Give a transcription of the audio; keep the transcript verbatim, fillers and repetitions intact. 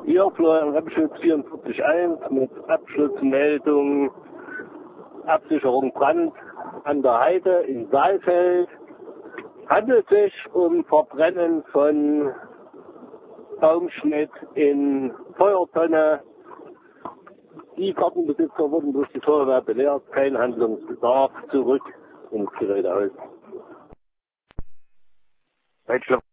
Hier Florian Remschutz vierundvierzig eins mit Abschlussmeldung Absicherung Brand an der Heide in Saalfeld. Handelt sich um Verbrennen von Baumschnitt in Feuertonne. Die Gartenbesitzer wurden durch die Feuerwehr belehrt, kein Handlungsbedarf, zurück ins Gerätehaus.